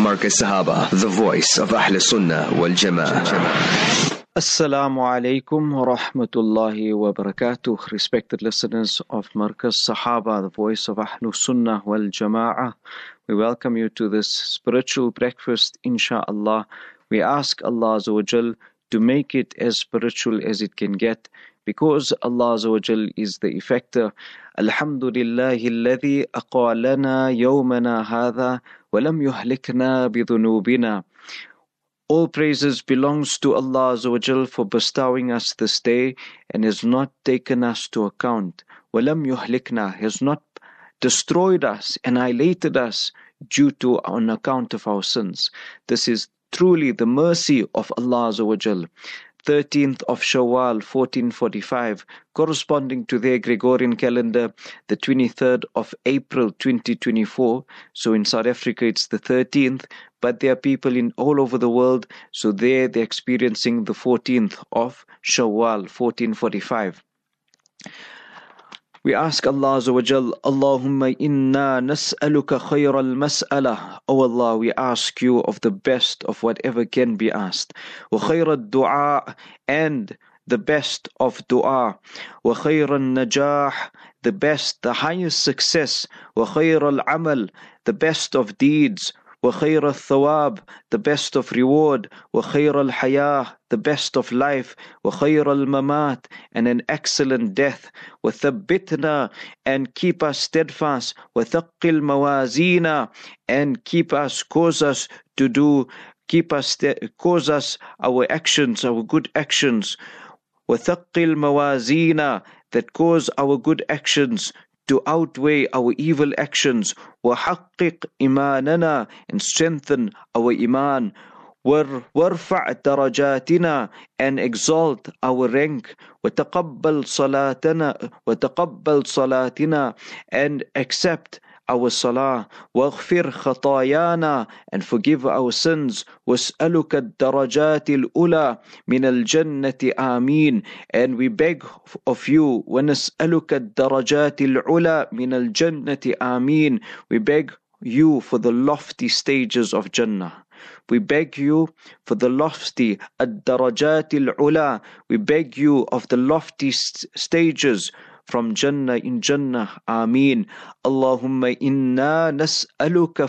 Marcus Sahaba, the voice of Ahl Sunnah wal Jama'ah. Assalamu alaikum wa rahmatullahi wa barakatuh. Respected listeners of Marcus Sahaba, the voice of Ahl Sunnah wal Jama'ah. We welcome you to this spiritual breakfast, insha'Allah. We ask Allah Azza wa Jal to make it as spiritual as it can get, because Allah Azza wa Jal is the effector. Alhamdulillahi alladhi aqalana yawmana hadha wa lam yuhlikna bidhunubina. All praises belongs to Allah Azza wa Jal for bestowing us this day and has not taken us to account. وَلَمْ يُهْلِكْنَا, has not destroyed us, annihilated us on account of our sins. This is truly the mercy of Allah Azza wa Jal. 13th of Shawwal 1445, corresponding to their Gregorian calendar, the 23rd of April 2024. So in South Africa it's the 13th, but there are people in all over the world, so they're experiencing the 14th of Shawwal 1445. We ask Allah Azza wa Jal, Allahumma inna nas'aluka khayra al-mas'ala. O Allah, we ask you of the best of whatever can be asked. Wa khayra al-du'a, and the best of dua. Wa khayra al-najah, the best, the highest success. Wa khayra al-amal, the best of deeds. وَخَيْرَ الثَّوَابِ, the best of reward. وَخَيْرَ الْحَيَاةِ, the best of life. وَخَيْرَ الْمَمَاتِ, and an excellent death. وَثَبِّتْنَا, and keep us steadfast. وَثَقِّلْ مَوَازِينَا, and cause us our actions, our good actions. وَثَقِّلْ مَوَازِينَا, that cause our good actions to outweigh our evil actions. وَحَقِّقْ إِمَانَنَا, and strengthen our iman. وَارْفَعْ دَرَجَاتِنَا, and exalt our rank. وَتَقَبَّلْ صَلَاتِنَا, and accept our salah. وَاغْفِرْ خَطَايَانَا, and forgive our sins. وَاسْأَلُكَ الدَّرَجَاتِ الْأُولَى مِنَ الْجَنَّةِ آمين, and we beg of you. وَنَسْأَلُكَ الدَّرَجَاتِ الْعُولَى مِنَ الْجَنَّةِ آمين, we beg you for the lofty stages of Jannah. We beg you for the lofty الدَّرَجَاتِ الْعُولَى, we beg you of the lofty stages from Jannah, in Jannah. Ameen. Allahumma inna nas'aluka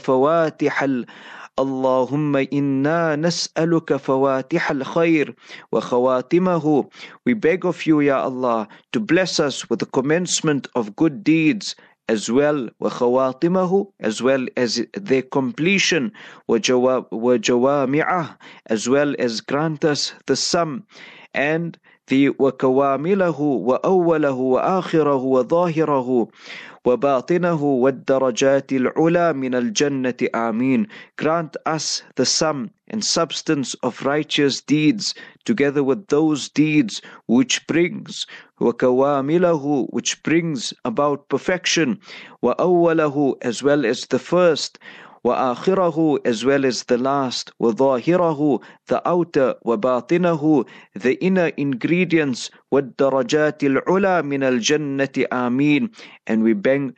fawatih al-khair wa khawatimahu. We beg of you, Ya Allah, to bless us with the commencement of good deeds, as well وَخَوَاتِمَهُ, as well as their completion, وَجَوَامِعَهُ, as well as grant us the sum, and the وَكَوَامِلَهُ وَأَوَّلَهُ وَآخِرَهُ وَظَاهِرَهُ وَبَاطِنَهُ وَالدَّرَجَاتِ الْعُلَى مِنَ الْجَنَّةِ آمين. Grant us the sum and substance of righteous deeds, together with those deeds which brings وَكَوَامِلَهُ, which brings about perfection, وَأَوَّلَهُ, as well as the first, وَآخِرَهُ, as well as the last, وَظَاهِرَهُ, the outer, وَبَاطِنَهُ, the inner ingredients, وَالدَّرَجَاتِ الْعُلَى مِنَ الْجَنَّةِ آمين, and we beg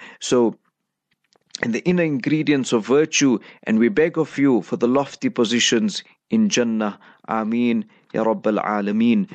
and the inner ingredients of virtue, and we beg of you for the lofty positions in Jannah. Ameen, Ya Rabbal Alameen.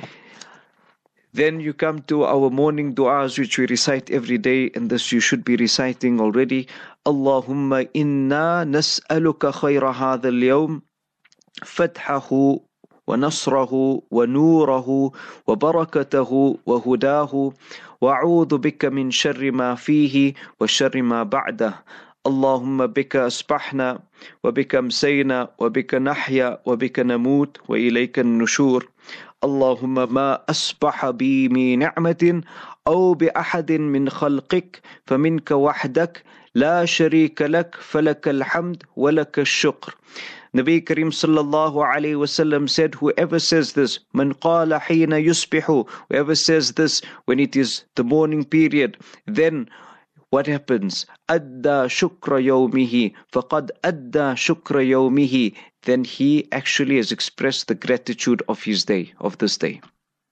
Then you come to our morning du'as, which we recite every day, and this you should be reciting already. Allahumma inna nas'aluka khayra hadha al-yawm, fathahu wa nasrahu wa nurahu wa barakatahu wa hudahu, wa a'udhu bika min sharri ma fihi wa sharri ma ba'dah. اللهم بك أصبحنا وبك أمسينا وبك نحيا وبك نموت وإليك النشور. اللهم ما أصبح بي من نعمة أو بأحد من خلقك فمنك وحدك لا شريك لك فلك الحمد ولك الشكر. Nabi Karim sallallahu alayhi wasallam said, whoever says this, man qala hina yusbihu, whoever says this when it is the morning period, then what happens? Adda shukra yawmihi, faqad adda shukra yawmihi, then he actually has expressed the gratitude of his day, of this day.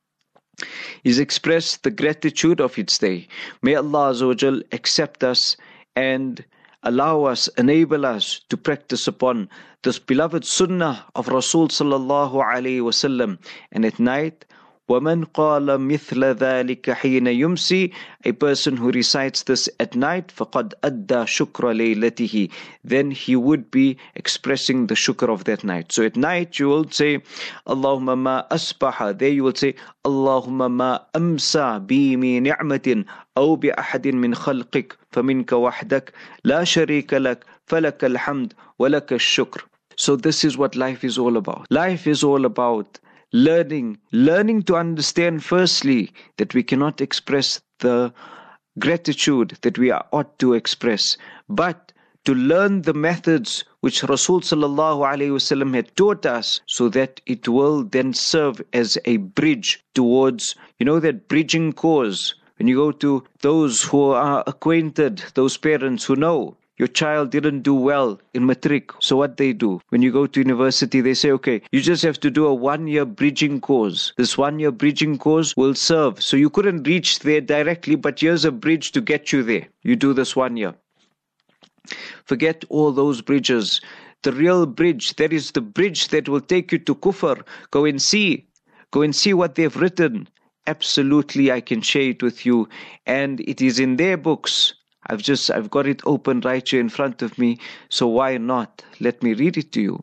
He's expressed the gratitude of its day. May Allah Azza wa Jal accept us and allow us, enable us to practice upon this beloved sunnah of Rasul sallallahu alayhi wasallam. And at night, وَمَنْ قَالَ مِثْلَ ذَلِكَ حِينَ يُمْسِي, a person who recites this at night, فَقَدْ أَدَّى شُكْرَ لَيْلَتِهِ, then he would be expressing the shukr of that night. So at night you will say, Allahumma ma asbaha, there you will say, Allahumma ma amsa bi min ni'matin, أو بأحد من خلقك فمنك وحدك لا شريك لك فلك الحمد ولك الشكر. So this is what life is all about. Life is all about learning to understand firstly that we cannot express the gratitude that we ought to express, but to learn the methods which Rasul sallallahu alaihi wasallam had taught us, so that it will then serve as a bridge towards, that bridging course. When you go to those who are acquainted, those parents who know your child didn't do well in matric, so what they do? When you go to university, they say, okay, you just have to do a 1-year bridging course. This 1-year bridging course will serve. So you couldn't reach there directly, but here's a bridge to get you there. You do this 1 year. Forget all those bridges. The real bridge, that is the bridge that will take you to kufr. Go and see what they've written. Absolutely, I can share it with you. And it is in their books. I've got it open right here in front of me, so why not? Let me read it to you.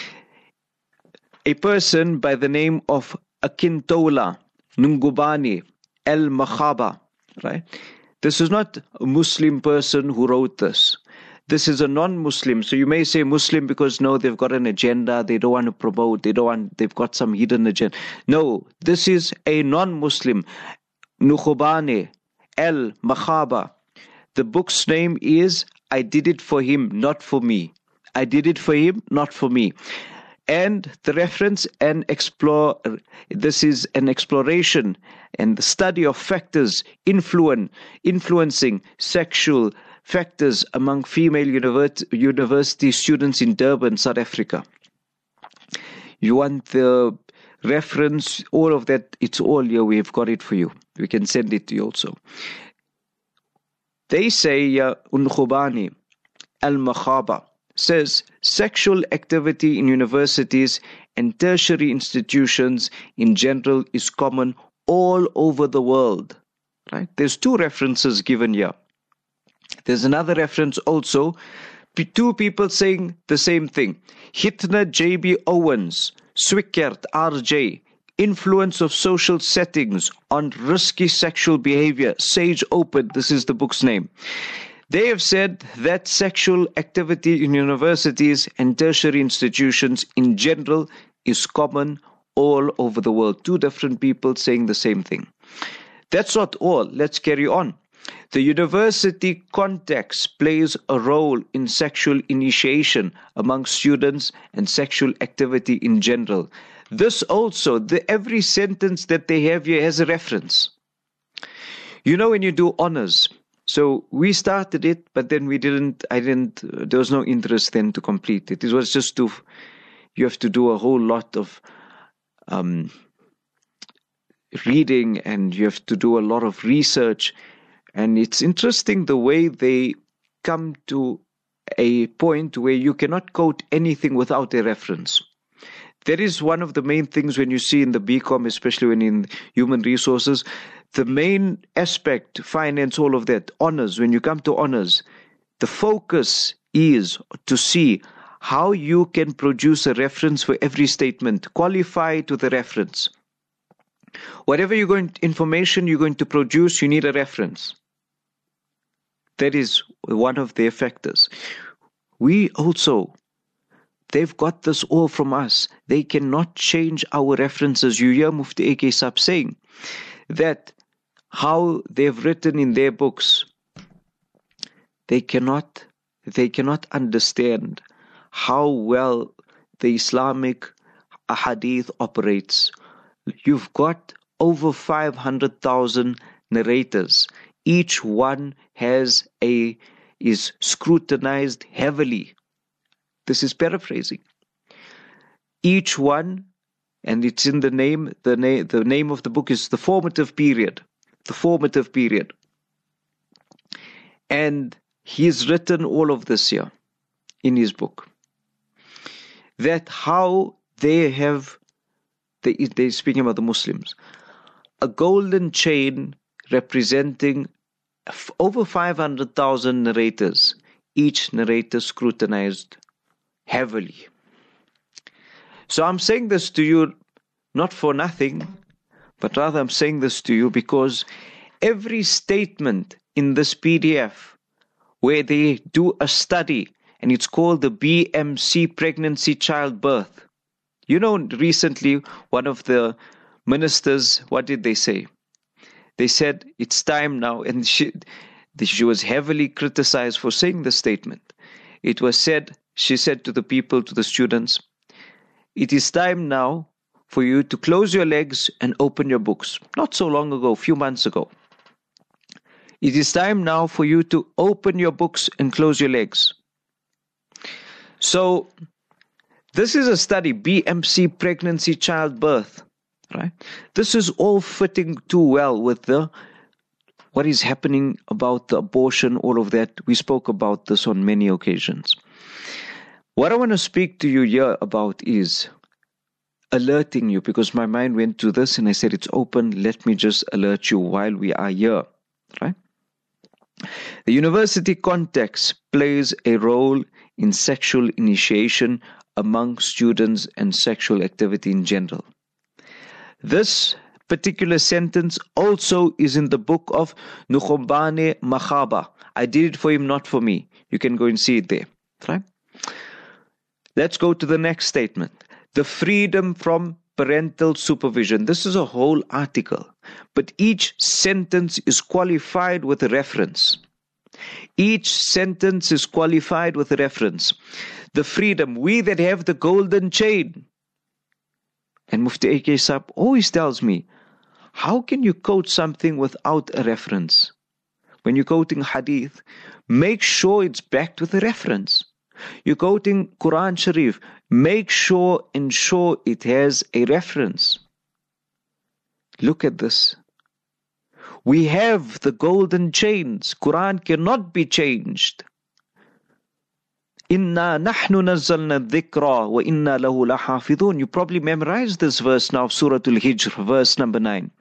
A person by the name of Akintola Nungubani al-Makhaba, right? This is not a Muslim person who wrote this. This is a non-Muslim. So you may say Muslim because no, they've got an agenda, they don't want to promote, they've got some hidden agenda. No, this is a non-Muslim. Nungubani al-Makhaba. The book's name is I Did It For Him, Not For Me. I Did It For Him, Not For Me. And the reference this is an exploration and the study of factors influencing sexual factors among female university students in Durban, South Africa. You want the reference, all of that, it's all here. We've got it for you. We can send it to you also. They say, Nungubani al-Makhaba says, sexual activity in universities and tertiary institutions in general is common all over the world. Right? There's 2 references given here. There's another reference also, 2 people saying the same thing. Hitner J.B. Owens, Swickert R.J., Influence of Social Settings on Risky Sexual Behavior, Sage Open, this is the book's name. They have said that sexual activity in universities and tertiary institutions in general is common all over the world. 2 different people saying the same thing. That's not all. Let's carry on. The university context plays a role in sexual initiation among students and sexual activity in general. This also, every sentence that they have here has a reference. When you do honors, so we started it, but then there was no interest then to complete it. It was just you have to do a whole lot of reading and you have to do a lot of research. And it's interesting the way they come to a point where you cannot quote anything without a reference. That is one of the main things when you see in the BCom, especially when in human resources, the main aspect, finance, all of that, honors, when you come to honors, the focus is to see how you can produce a reference for every statement, qualify to the reference. Whatever information you're going to produce, you need a reference. That is one of their factors. They've got this all from us. They cannot change our references. You hear Mufti A.K. Saab saying that how they've written in their books, they cannot understand how well the Islamic hadith operates. You've got over 500,000 narrators. Each one is scrutinized heavily. This is paraphrasing. Each one, and it's in the name. The name of the book is The Formative Period. The Formative Period. And he's written all of this here in his book. That how they're speaking about the Muslims. A golden chain representing over 500,000 narrators, each narrator scrutinized heavily. So I'm saying this to you not for nothing, but rather I'm saying this to you because every statement in this PDF where they do a study, and it's called the BMC pregnancy childbirth. You know, recently one of the ministers, what did they say? They said it's time now, and she was heavily criticized for saying the statement. It was said, she said to the people, to the students, it is time now for you to close your legs and open your books. Not so long ago, a few months ago. It is time now for you to open your books and close your legs. So, this is a study, BMC pregnancy childbirth, right? This is all fitting too well with what is happening about the abortion, all of that. We spoke about this on many occasions. What I want to speak to you here about is alerting you, because my mind went to this and I said it's open, let me just alert you while we are here, right? The university context plays a role in sexual initiation among students and sexual activity in general. This particular sentence also is in the book of Nukhbane Makhaba. I did it for him, not for me. You can go and see it there, right? Let's go to the next statement. The freedom from parental supervision. This is a whole article, but each sentence is qualified with a reference. Each sentence is qualified with a reference. The freedom, we that have the golden chain. And Mufti A.K. Saab always tells me, how can you quote something without a reference? When you're quoting hadith, make sure it's backed with a reference. You're quoting Quran Sharif, make sure, ensure it has a reference. Look at this. We have the golden chains. Quran cannot be changed. Inna nahnu nazzalna dhikra wa inna lahu lahafidhun. You probably memorized this verse now, Surah Al-Hijr, verse number 9.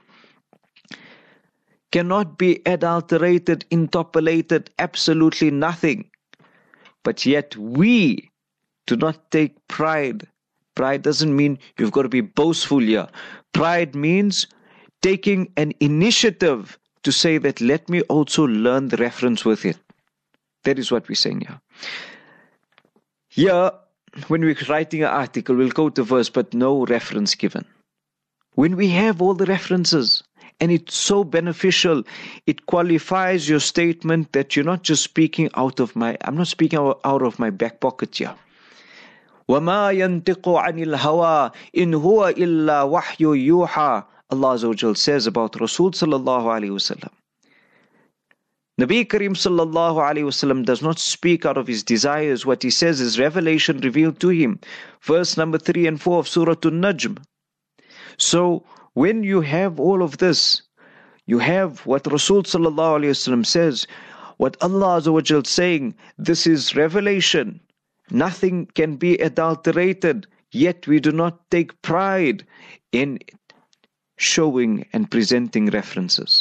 Cannot be adulterated, interpolated, absolutely nothing. But yet we do not take pride. Pride doesn't mean you've got to be boastful here. Pride means taking an initiative to say that let me also learn the reference with it. That is what we're saying here. Here, when we're writing an article, we'll quote the verse, but no reference given. When we have all the references, and it's so beneficial, it qualifies your statement that you're not just speaking I'm not speaking out of my back pocket here. وَمَا يَنْتِقُ عَنِ الْهَوَىٰ إِنْ هُوَ إِلَّا وَحْيُ يُوحَىٰ. Allah Azza wa Jal says about Rasul sallallahu alayhi wasallam. Nabi Kareem sallallahu alayhi wasallam does not speak out of his desires. What he says is revelation revealed to him. Verse number 3 and 4 of Surah An-Najm. So, when you have all of this, you have what Rasul sallallahu alayhi wasallam says, what Allah Azza wa Jal saying, this is revelation. Nothing can be adulterated, yet we do not take pride in showing and presenting references.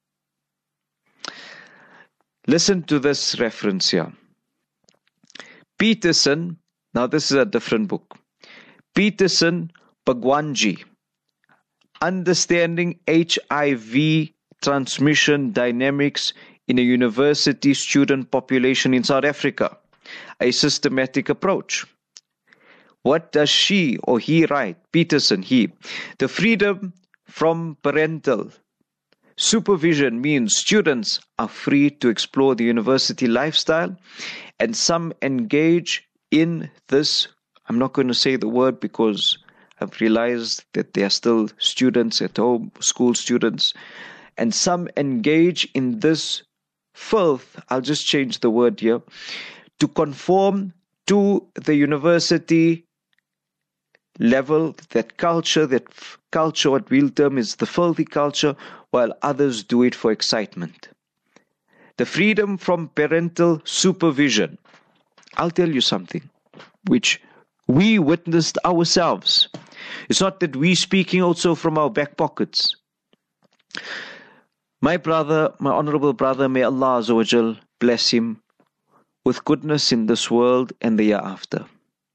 Listen to this reference here. Peterson, now this is a different book. Peterson Bhagwanji, Understanding HIV Transmission Dynamics in a University Student Population in South Africa, a Systematic Approach. What does she or he write? Peterson, he. The freedom from parental supervision means students are free to explore the university lifestyle, and some engage in this. I'm not going to say the word because I've realized that they are still students at home, school students, and some engage in this filth. I'll just change the word here. To conform to the university level, that culture, what we'll term is the filthy culture, while others do it for excitement. the freedom from parental supervision. I'll tell you something which we witnessed ourselves. It's not that we speaking also from our back pockets. My brother, my honorable brother, may Allah Azza wa Jal bless him with goodness in this world and the year after.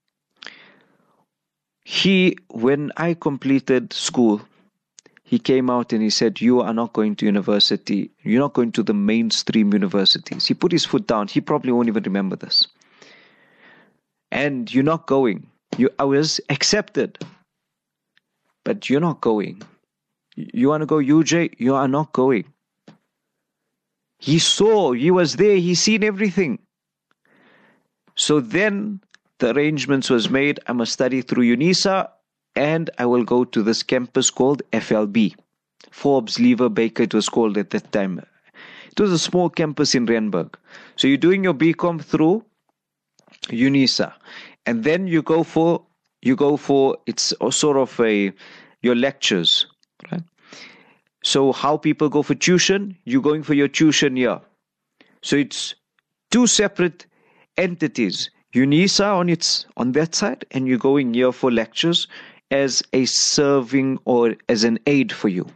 When I completed school, he came out and he said, you are not going to university. You're not going to the mainstream universities. He put his foot down. He probably won't even remember this. And you're not going. I was accepted. But you're not going. You want to go UJ? You are not going. He saw, he was there, he seen everything. So then the arrangements was made. I must study through UNISA and I will go to this campus called FLB. Forbes Lever Baker it was called at that time. It was a small campus in Randburg. So you're doing your BCom through UNISA. And then you go for it's sort of your lectures, right? So how people go for tuition, you're going for your tuition year. So it's two separate entities. UNISA on that side, and you're going here for lectures as a serving or as an aid for you.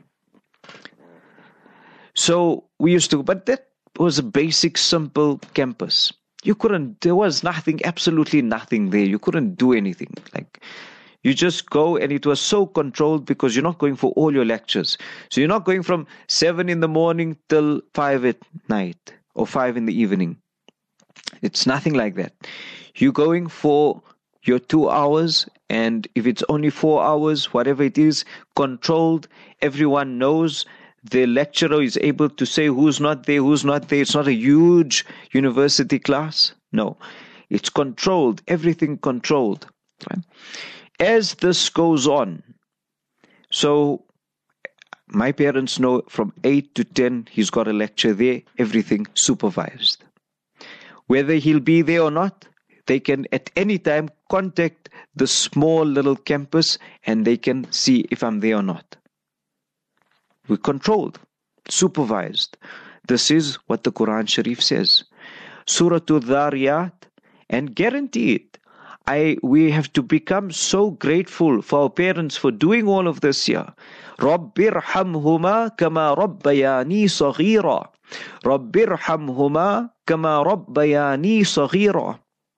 So we used to, but that was a basic, simple campus. There was nothing, absolutely nothing there. You couldn't do anything. Like, you just go, and it was so controlled because you're not going for all your lectures. So you're not going from 7 in the morning till 5 at night or 5 in the evening. It's nothing like that. You're going for your 2 hours, and if it's only 4 hours, whatever it is, controlled. Everyone knows. The lecturer is able to say who's not there, who's not there. It's not a huge university class. No, it's controlled. Everything controlled. Right? As this goes on, so my parents know from 8 to 10, he's got a lecture there, everything supervised. Whether he'll be there or not, they can at any time contact the small little campus and they can see if I'm there or not. We're controlled, supervised. This is what the Quran Sharif says. Surah Al-Dhariyat, and guarantee it. We have to become so grateful for our parents for doing all of this here. رَبِّرْحَمْهُمَا كَمَا رَبَّيَانِي صَغِيرًا رَبِّرْحَمْهُمَا كَمَا رَبَّيَانِي صَغِيرًا.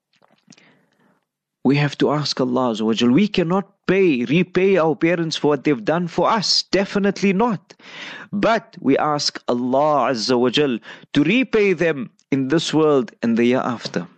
We have to ask Allah Azza wa Jal. We cannot repay our parents for what they've done for us. Definitely not. But we ask Allah Azza wa Jal to repay them in this world and the year after.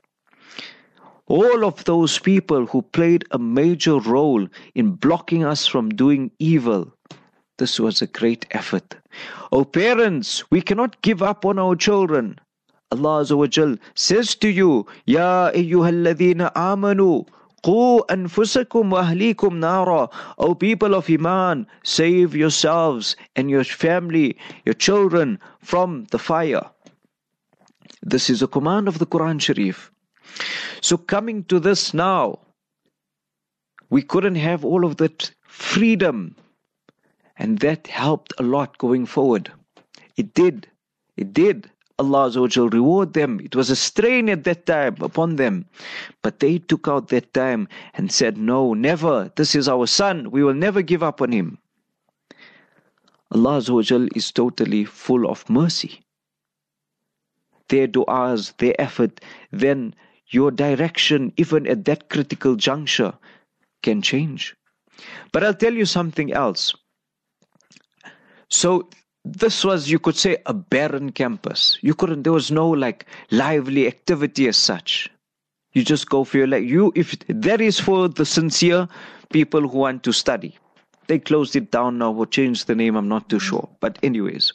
All of those people who played a major role in blocking us from doing evil, this was a great effort. Oh parents, we cannot give up on our children. Allah Azza wa Jal says to you, Ya ayyuhalladhina amanu, qu anfusakum wa ahlikum nara. O people of Iman, save yourselves and your family, your children from the fire. This is a command of the Quran Sharif. So coming to this now, we couldn't have all of that freedom, and that helped a lot going forward. It did. Allah Azza wa Jal reward them. It was a strain at that time upon them, but they took out that time and said, no, never. This is our son. We will never give up on him. Allah Azza wa Jal is totally full of mercy. Their du'as, their effort, then your direction, even at that critical juncture, can change. But I'll tell you something else. So this was, you could say, a barren campus. There was no like lively activity as such. You just go for your if that is for the sincere people who want to study. They closed it down now or changed the name, I'm not too sure. But anyways.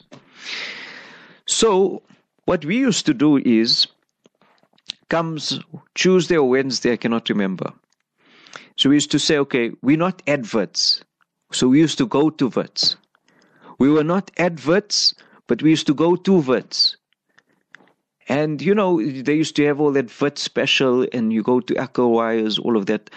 So what we used to do is, comes Tuesday or Wednesday, I cannot remember. So we used to say, okay, we're not adverts. So we used to go to verts. We were not adverts, but we used to go to verts. And they used to have all that vert special, and you go to echo wires, all of that.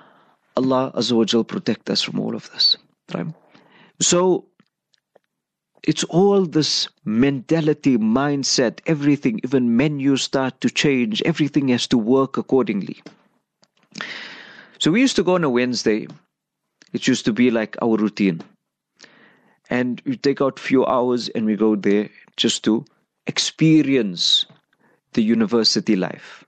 Allah Azza wa Jal protect us from all of this. Right? So It's all this mentality, mindset, everything, even menus start to change. Everything has to work accordingly. So we used to go on a Wednesday. It used to be like our routine. And we take out a few hours and we go there just to experience the university life.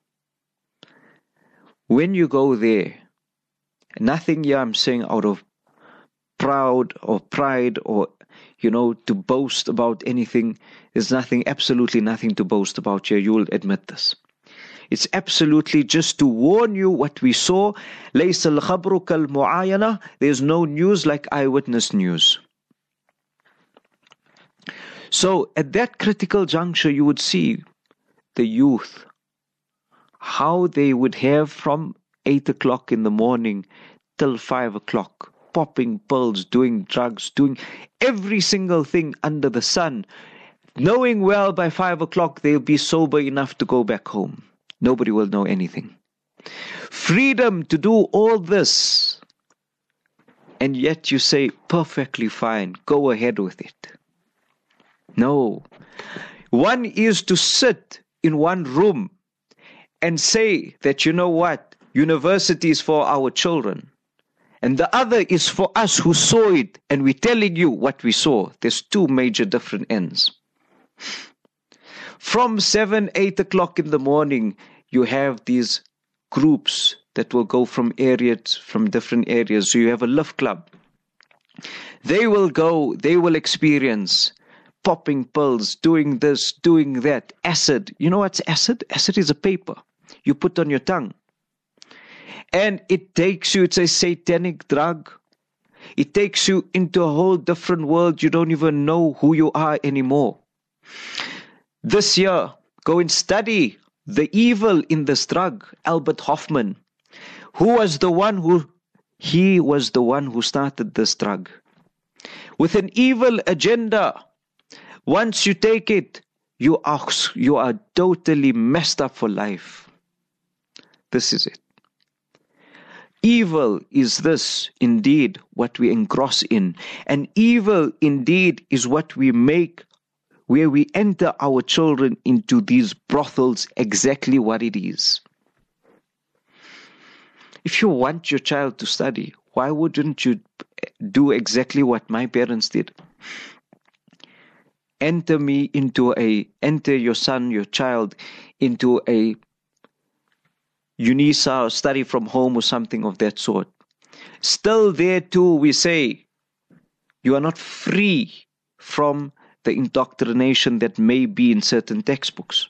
When you go there, nothing here I'm saying out of pride or, to boast about anything. There's nothing, absolutely nothing to boast about here. You will admit this. It's absolutely just to warn you what we saw. لَيْسَ الْخَبْرُ كَالْمُعَايَنَةِ. There's no news like eyewitness news. So at that critical juncture, you would see the youth, how they would have from 8 o'clock in the morning till 5 o'clock, popping pills, doing drugs, doing every single thing under the sun, knowing well by 5 o'clock they'll be sober enough to go back home. Nobody will know anything. Freedom to do all this. And yet you say, perfectly fine, go ahead with it. No. One is to sit in one room and say that, you know what, university is for our children. And the other is for us who saw it, and we're telling you what we saw. There's two major different ends. From 7, 8 o'clock in the morning, you have these groups that will go from different areas. So you have a lift club. They will go, they will experience popping pills, doing this, doing that. Acid. You know what's acid? Acid is a paper you put on your tongue. And it takes you, it's a satanic drug. It takes you into a whole different world. You don't even know who you are anymore. This year, go and study the evil in this drug. Albert Hoffman, he was the one who started this drug. With an evil agenda. Once you take it, you are totally messed up for life. This is it. Evil is this, indeed, what we engross in. And evil, indeed, is what we make, where we enter our children into these brothels, exactly what it is. If you want your child to study, why wouldn't you do exactly what my parents did? Enter your son, your child, into a UNISA or study from home or something of that sort. Still there too, we say, you are not free from the indoctrination that may be in certain textbooks.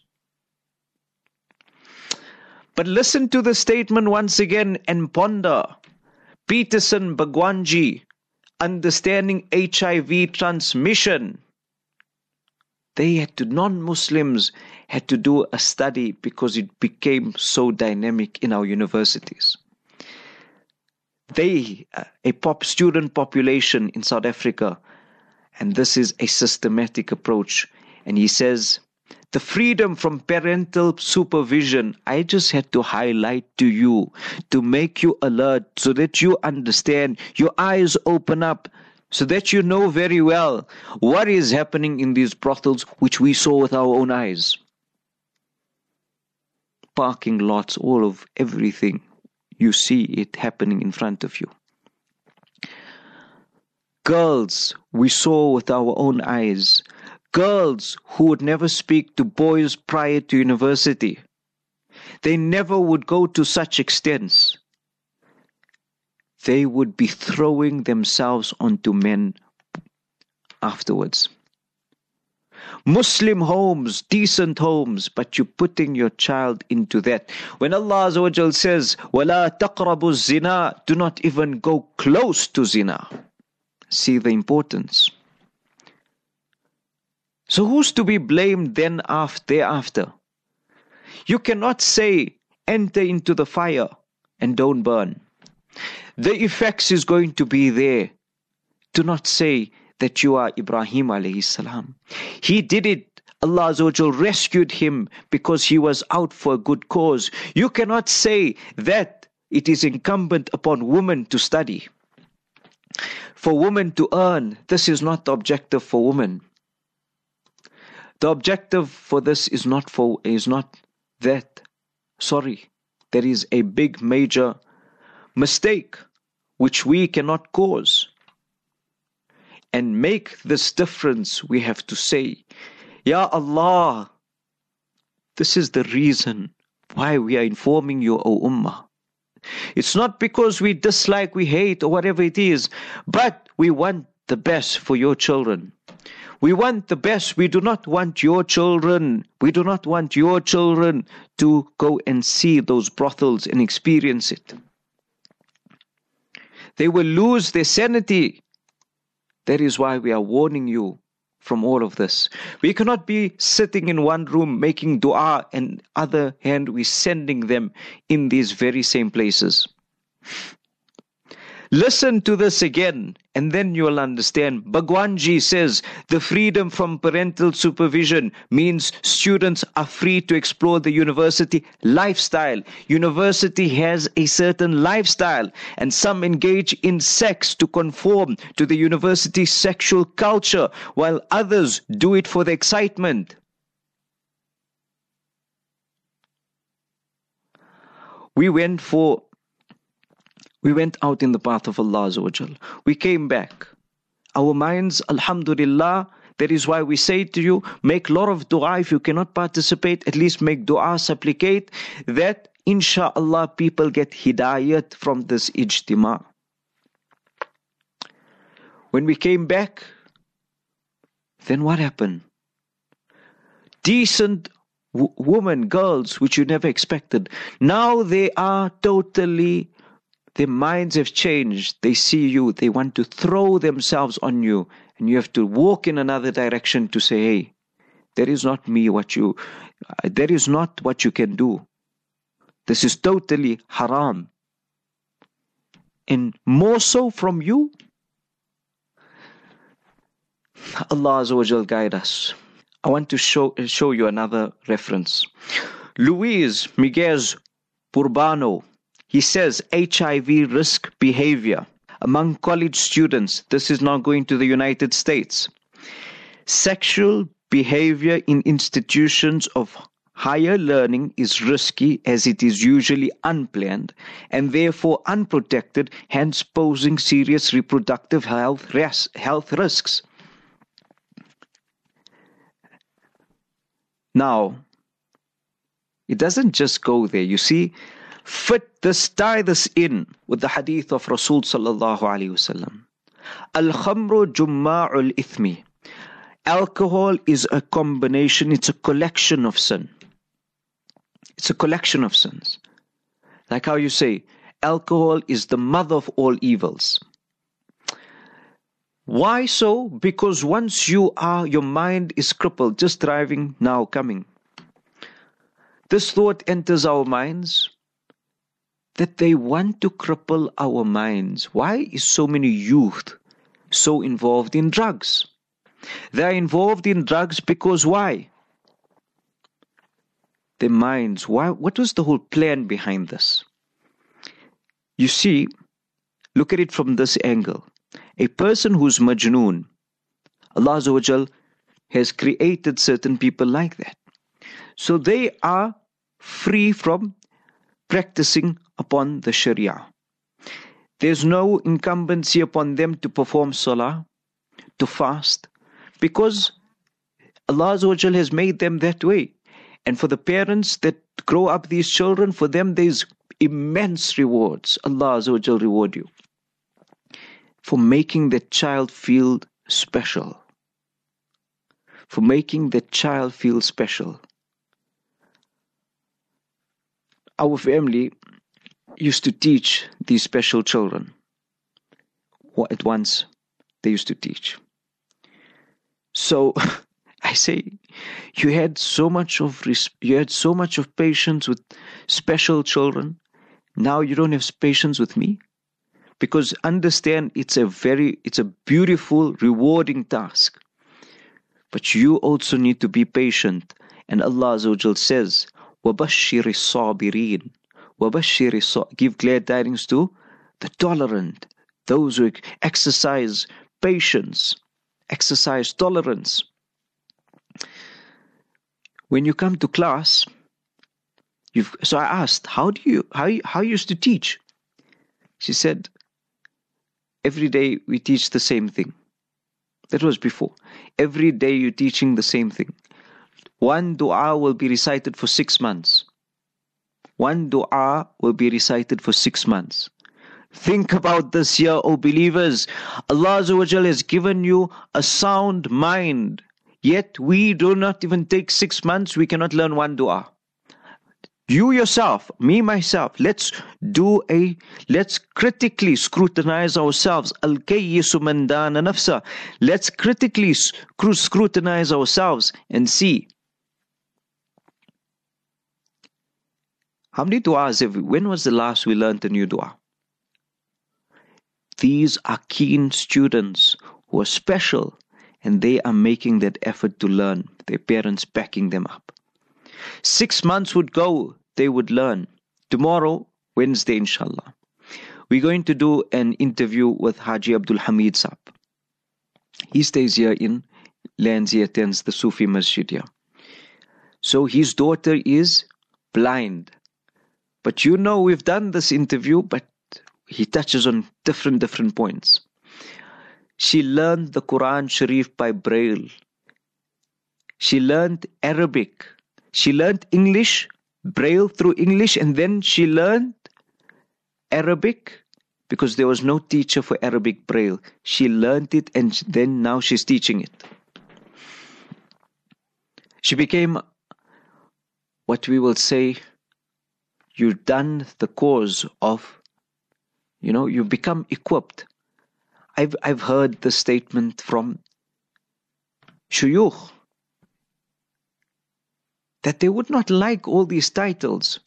But listen to the statement once again and ponder. Peterson, Bhagwanji, understanding HIV transmission. Non-Muslims had to do a study because it became so dynamic in our universities. A student population in South Africa, and this is a systematic approach. And he says, the freedom from parental supervision, I just had to highlight to you, to make you alert, so that you understand, your eyes open up, so that you know very well what is happening in these brothels, which we saw with our own eyes. Parking lots, all of everything. You see it happening in front of you. Girls, we saw with our own eyes. Girls who would never speak to boys prior to university. They never would go to such extents. They would be throwing themselves onto men afterwards. Muslim homes, decent homes, but you're putting your child into that. When Allah Azza wa Jal says, وَلَا تَقْرَبُوا الزِّنَا, do not even go close to zina. See the importance. So who's to be blamed then thereafter? You cannot say, enter into the fire and don't burn. The effects is going to be there. Do not say that you are Ibrahim alayhi salam. He did it. Allah Azza wa Jal rescued him because he was out for a good cause. You cannot say that it is incumbent upon women to study. For women to earn, this is not the objective for women. The objective for this is not that. Sorry, there is a big major mistake which we cannot cause. And make this difference, we have to say, Ya Allah, this is the reason why we are informing you, O Ummah. It's not because we dislike, we hate, or whatever it is, but we want the best for your children. We want the best. We do not want your children. We do not want your children to go and see those brothels and experience it. They will lose their sanity. That is why we are warning you from all of this. We cannot be sitting in one room making dua, and other hand we sending them in these very same places. Listen to this again, and then you will understand. Bhagwanji says the freedom from parental supervision means students are free to explore the university lifestyle. University has a certain lifestyle, and some engage in sex to conform to the university sexual culture, while others do it for the excitement. We went out in the path of Allah Azza wa Jal. We came back. Our minds, alhamdulillah, that is why we say to you, make a lot of dua. If you cannot participate, at least make dua, supplicate that insha'Allah people get hidayat from this ijtima. When we came back, then what happened? Decent women, girls, which you never expected. Now they are totally, their minds have changed. They see you. They want to throw themselves on you. And you have to walk in another direction to say, hey, that is not that is not what you can do. This is totally haram. And more so from you. Allah Azza wa Jal guide us. I want to show you another reference. Luis Miguel Urbano, he says HIV risk behavior among college students. This is now going to the United States. Sexual behavior in institutions of higher learning is risky as it is usually unplanned and therefore unprotected, hence posing serious reproductive health risks. Now, it doesn't just go there. You see, tie this in with the hadith of Rasul sallallahu alaihi wasallam. Al-khamru jumma'ul ithmi. Alcohol is a combination, it's a collection of sin. It's a collection of sins. Like how you say, alcohol is the mother of all evils. Why so? Because once your mind is crippled, just driving, now coming. This thought enters our minds that they want to cripple our minds. Why is so many youth so involved in drugs? They are involved in drugs because why? Their minds. Why? What was the whole plan behind this? You see, look at it from this angle. A person who's majnoon, Allah Azza wa Jal has created certain people like that. So they are free from practicing upon the Sharia. There's no incumbency upon them to perform salah, to fast, because Allah Azza wa Jal has made them that way. And for the parents that grow up these children, for them there's immense rewards. Allah Azza wa Jal reward you for making that child feel special. For making that child feel special. Our family used to teach these special children. At once, they used to teach. So, I say, you had so much of patience with special children. Now you don't have patience with me. Because understand, it's a beautiful, rewarding task. But you also need to be patient. And Allah Azza wa Jal says, وَبَشِّرِ الصَّابِرِينَ Give glad tidings to the tolerant, those who exercise patience, exercise tolerance. when you come to class, so I asked, how you used to teach? She said, every day we teach the same thing. That was before. Every day you're teaching the same thing. One dua will be recited for 6 months. One dua will be recited for 6 months. Think about this here, O believers. Allah Azza wa Jalla has given you a sound mind. Yet we do not even take 6 months, we cannot learn one dua. You yourself, me myself, let's critically scrutinize ourselves. Al-kayyisu man dana nafsa. Let's critically scrutinize ourselves and see. How many du'as when was the last we learned a new dua? These are keen students who are special, and they are making that effort to learn. Their parents backing them up. 6 months would go, they would learn. Tomorrow, Wednesday, inshallah, we're going to do an interview with Haji Abdul Hamid Saab. He stays here in Lands, he attends the Sufi Masjid here. So his daughter is blind. But you know, we've done this interview, but he touches on different points. She learned the Quran Sharif by Braille. She learned Arabic. She learned English, Braille through English, and then she learned Arabic because there was no teacher for Arabic Braille. She learned it, and then now she's teaching it. She became, what we will say, you've done the cause of, you become equipped. I've heard the statement from shuyukh that they would not like all these titles.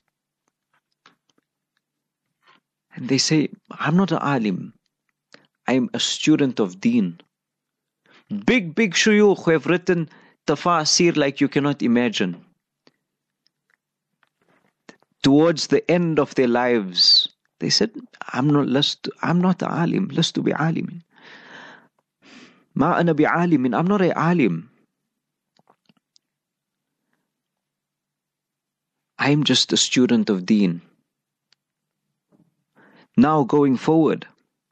And they say, I'm not an alim. I'm a student of deen. Big shuyukh who have written tafasir like you cannot imagine. Towards the end of their lives, they said, I'm not alim, lastu bi alimin. Ma ana bi alimin, I'm not a alim. I'm just a student of deen. Now going forward.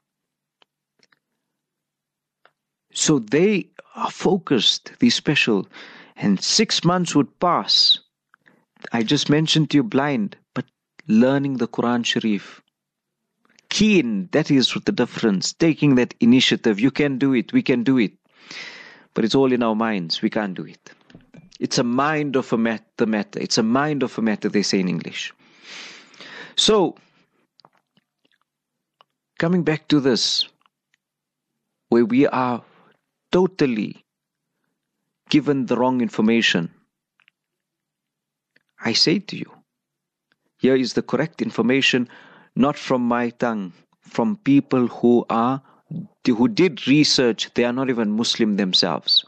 So they are focused, these special, and 6 months would pass. I just mentioned to you blind, but learning the Quran Sharif. Keen, that is the difference. Taking that initiative. You can do it, we can do it. But it's all in our minds, we can't do it. It's a mind of the matter. It's a mind of a matter, they say in English. So, coming back to this, where we are totally given the wrong information, I say to you, here is the correct information, not from my tongue, from people who did research. They are not even Muslim themselves.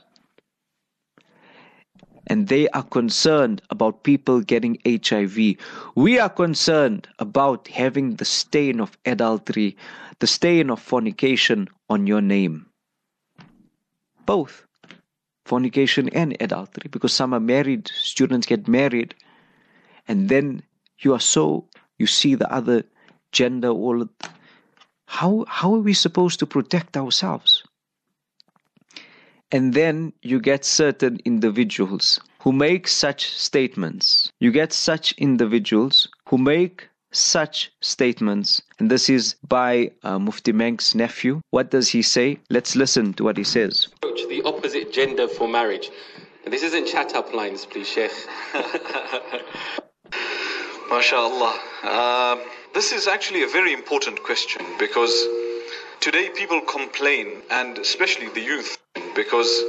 And they are concerned about people getting HIV. We are concerned about having the stain of adultery, the stain of fornication on your name. Both fornication and adultery, because some are married, students get married, and then you see the other gender, how are we supposed to protect ourselves? And then you get certain individuals who make such statements. You get such individuals who make such statements. And this is by Mufti Menk's nephew. What does he say? Let's listen to what he says. The opposite gender for marriage. And this isn't chat up lines, please, Sheikh. MashaAllah. This is actually a very important question, because today people complain, and especially the youth, they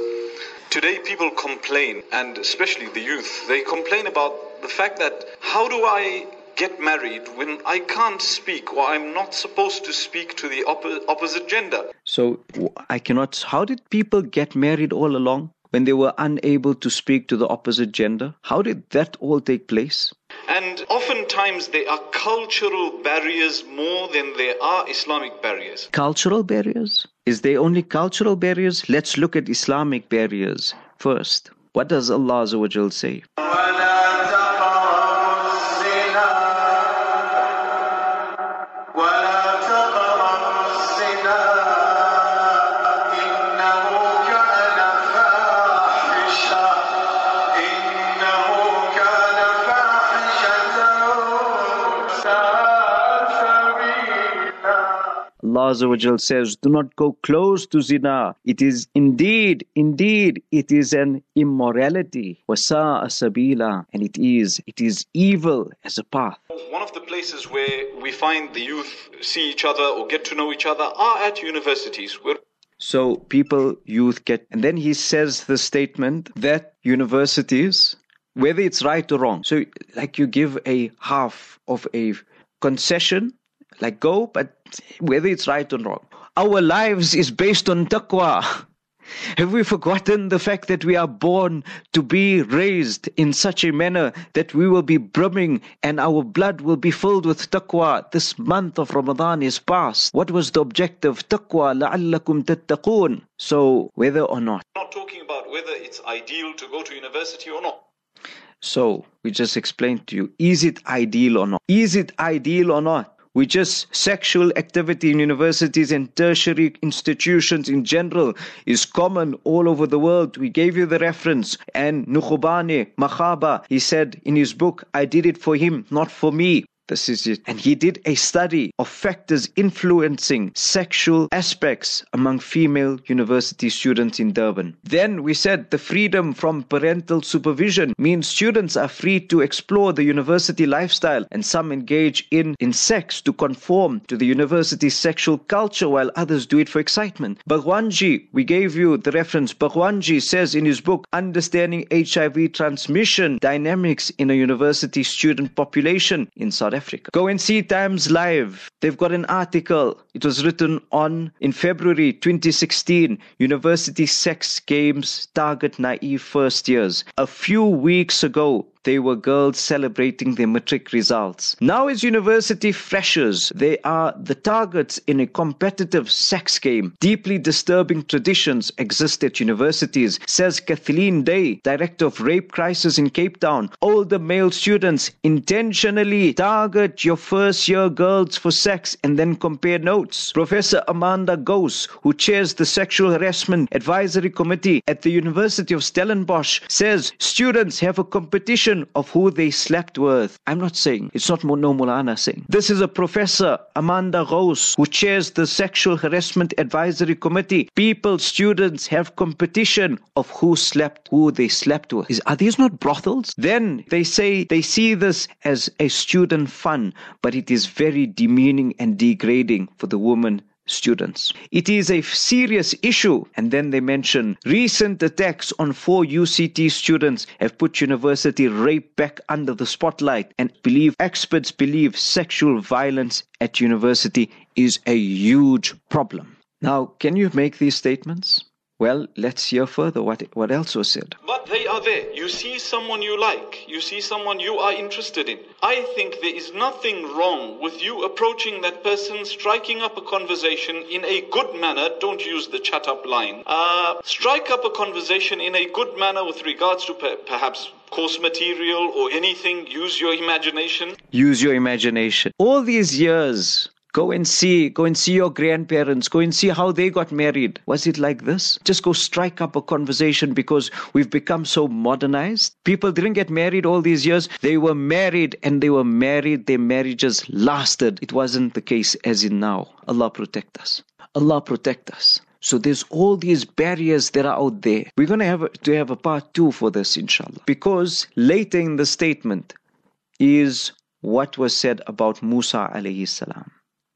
complain about the fact that, how do I get married when I can't speak, or I'm not supposed to speak to the opposite gender? So how did people get married all along when they were unable to speak to the opposite gender? How did that all take place? And oftentimes there are cultural barriers more than there are Islamic barriers. Cultural barriers? Is there only cultural barriers? Let's look at Islamic barriers first. What does Allah Azza wa Jal say? Allah Azza wa Jal says, do not go close to zina. It is indeed, it is an immorality. وَسَاءَ سَبِيلًا. And it is evil as a path. One of the places where we find the youth see each other or get to know each other are at universities. So youth get, and then he says the statement that universities, whether it's right or wrong, so like you give a half of a concession, like go, but whether it's right or wrong. Our lives is based on taqwa. Have we forgotten the fact that we are born to be raised in such a manner that we will be brimming and our blood will be filled with taqwa? This month of Ramadan is past. What was the objective? Taqwa, لَعَلَّكُمْ تَتَّقُونَ. So whether or not. I'm not talking about whether it's ideal to go to university or not. So we just explained to you, is it ideal or not? Is it ideal or not? Sexual activity in universities and tertiary institutions in general is common all over the world. We gave you the reference. And Nukhbani Makhaba, he said in his book, I did it for him, not for me. This is it. And he did a study of factors influencing sexual aspects among female university students in Durban. Then we said the freedom from parental supervision means students are free to explore the university lifestyle, and some engage in sex to conform to the university's sexual culture while others do it for excitement. Bhagwanji, we gave you the reference. Bhagwanji says in his book, Understanding HIV Transmission Dynamics in a University Student Population in South Africa. Go and see Times Live. They've got an article. It was written in February 2016. University sex games target naive first years. A few weeks ago, they were girls celebrating their matric results. Now as university freshers, they are the targets in a competitive sex game. Deeply disturbing traditions exist at universities, says Kathleen Day, director of Rape Crisis in Cape Town. Older male students intentionally target your first year girls for sex and then compare notes. Professor Amanda Gose, who chairs the Sexual Harassment Advisory Committee at the University of Stellenbosch, says students have a competition of who they slept with. I'm not saying, it's not no Mulana saying. This is a Professor Amanda Gose, who chairs the Sexual Harassment Advisory Committee. Students have competition of who they slept with. Are these not brothels? Then they say they see this as a student fun, but it is very demeaning and degrading for the women students. It is a serious issue. And then they mention recent attacks on 4 UCT students have put university rape back under the spotlight, and experts believe sexual violence at university is a huge problem. Now, can you make these statements? Well, let's hear further what else was said. But they are there. You see someone you like. You see someone you are interested in. I think there is nothing wrong with you approaching that person, striking up a conversation in a good manner. Don't use the chat up line. Strike up a conversation in a good manner with regards to perhaps course material or anything. Use your imagination. Use your imagination. All these years, Go and see your grandparents. Go and see how they got married. Was it like this? Just go strike up a conversation because we've become so modernized. People didn't get married all these years. They were married and their marriages lasted. It wasn't the case as in now. Allah protect us. Allah protect us. So there's all these barriers that are out there. We're going to have a part 2 for this, inshallah. Because later in the statement is what was said about Musa alayhi salam.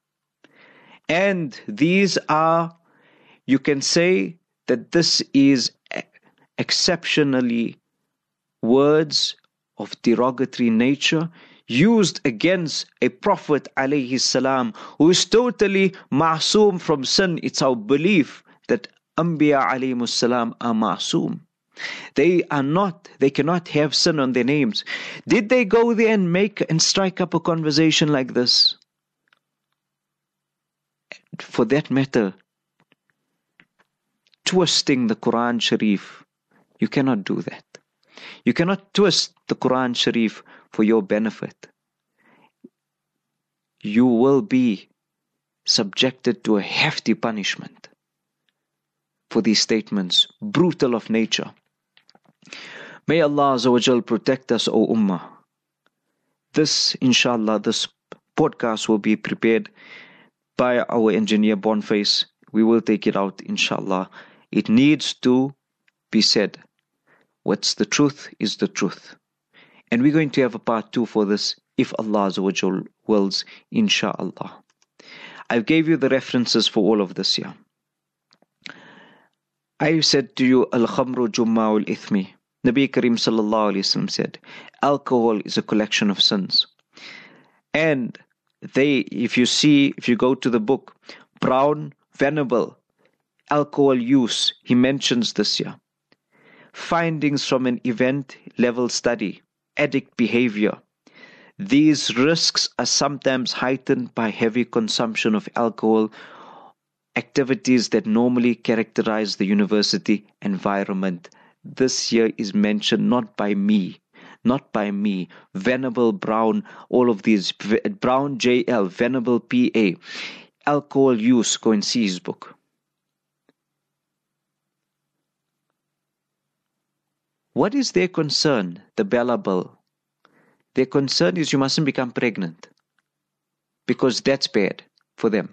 And these are, you can say that this is exceptionally words of derogatory nature used against a Prophet alayhi salam who is totally ma'soom from sin. It's our belief that Anbiya alayhi salam are ma'soom. They cannot have sin on their names. Did they go there and strike up a conversation like this? For that matter, twisting the Quran Sharif, you cannot do that. You cannot twist the Quran Sharif for your benefit. You will be subjected to a hefty punishment for these statements, brutal of nature. May Allah Azza wa Jal protect us, O Ummah. This, inshallah, this podcast will be prepared by our engineer Boniface. We will take it out, inshallah. It needs to be said. What's the truth is the truth. And we're going to have a part 2 for this, if Allah Azza wa Jal wills, inshallah. I gave you the references for all of this here. I said to you, Al-Khamru Jumma'ul Ithmi. Nabi Kareem Sallallahu Alaihi Wasallam said, alcohol is a collection of sins. And if you go to the book, Brown, Venable, Alcohol Use, he mentions this here. Findings from an event-level study, addict behavior. These risks are sometimes heightened by heavy consumption of alcohol, activities that normally characterize the university environment. This here is mentioned not by me, Venable Brown, all of these, Brown JL, Venable PA, Alcohol Use, go and see his book. What is their concern, the Bellable? Their concern is you mustn't become pregnant, because that's bad for them.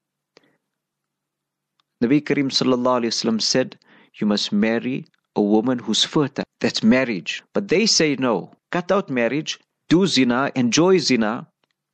Nabi Kareem Sallallahu Alaihi Wasallam said, you must marry a woman who's fertile. That's marriage. But they say no. Cut out marriage, do zina, enjoy zina,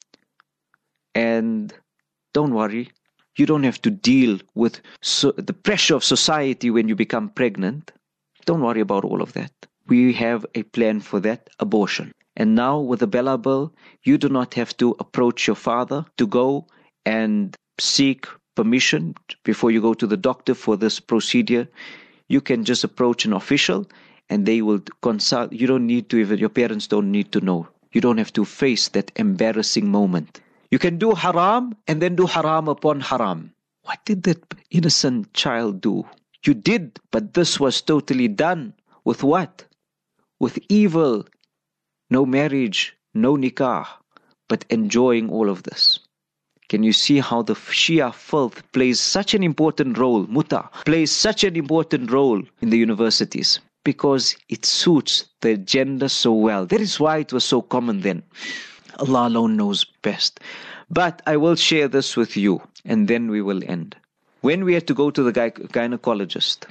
and don't worry. You don't have to deal with the pressure of society when you become pregnant. Don't worry about all of that. We have a plan for that, abortion. And now with the Bella Bill, you do not have to approach your father to go and seek permission before you go to the doctor for this procedure. You can just approach an official and they will consult. You don't need to even, your parents don't need to know. You don't have to face that embarrassing moment. You can do haram and then do haram upon haram. What did that innocent child do? You did, but this was totally done with what? With evil. No marriage, no nikah, but enjoying all of this. Can you see how the Shia filth plays such an important role, muta, plays such an important role in the universities? Because it suits the agenda so well. That is why it was so common then. Allah alone knows best. But I will share this with you, and then we will end. When we had to go to the gynecologist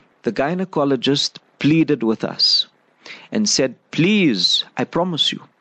pleaded with us and said, please, I promise you.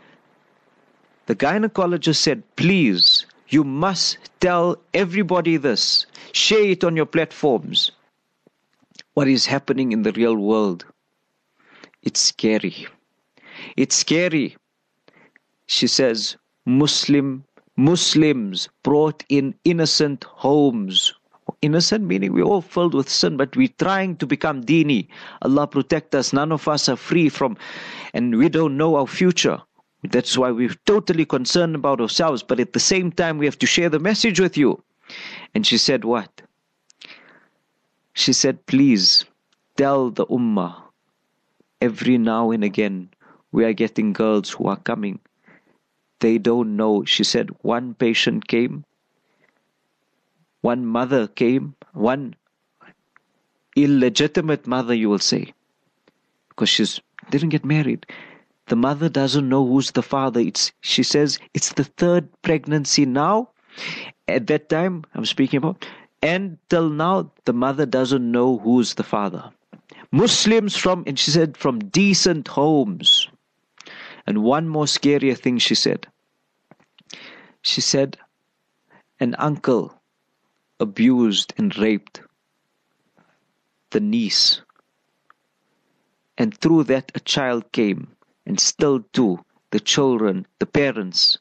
The gynecologist said, please, you must tell everybody this. Share it on your platforms. What is happening in the real world? It's scary. It's scary. She says, Muslims brought in innocent homes. Innocent meaning we're all filled with sin, but we're trying to become dini. Allah protect us. None of us are free from, and we don't know our future. That's why we're totally concerned about ourselves. But at the same time, we have to share the message with you. And she said what? She said, please tell the ummah. Every now and again, we are getting girls who are coming. They don't know. She said, one patient came. One mother came, one illegitimate mother, you will say, because she didn't get married. The mother doesn't know who's the father. She says it's the third pregnancy now. At that time, I'm speaking about, and till now, the mother doesn't know who's the father. Muslims and she said, from decent homes. And one more scarier thing she said. She said, an uncle abused and raped the niece, and through that a child came, and still too the children, the parents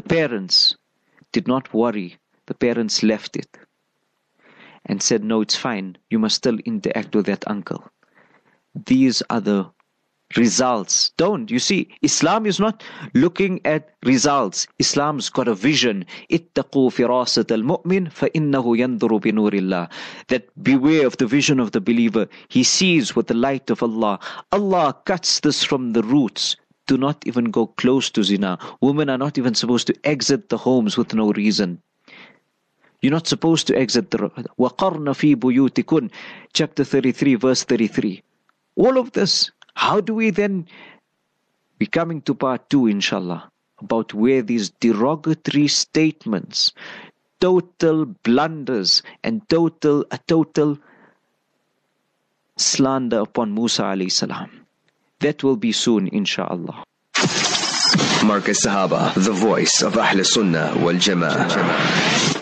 did not worry. The parents left it and said, no, it's fine, you must still interact with that uncle. These are the results. Don't. You see, Islam is not looking at results. Islam's got a vision. اتقوا فراسة المؤمن فإنه ينظر بنور الله. That beware of the vision of the believer. He sees with the light of Allah. Allah cuts this from the roots. Do not even go close to zina. Women are not even supposed to exit the homes with no reason. You're not supposed to exit the وَقَرْنَ فِي بُيُوتِكُنْ, chapter 33, verse 33. All of this, how do we then be coming to part 2, inshallah, about where these derogatory statements, total blunders and total slander upon Musa alayhi salam. That will be soon, inshallah. Markaz Sahaba, the voice of Ahl Sunnah wal Jama'ah.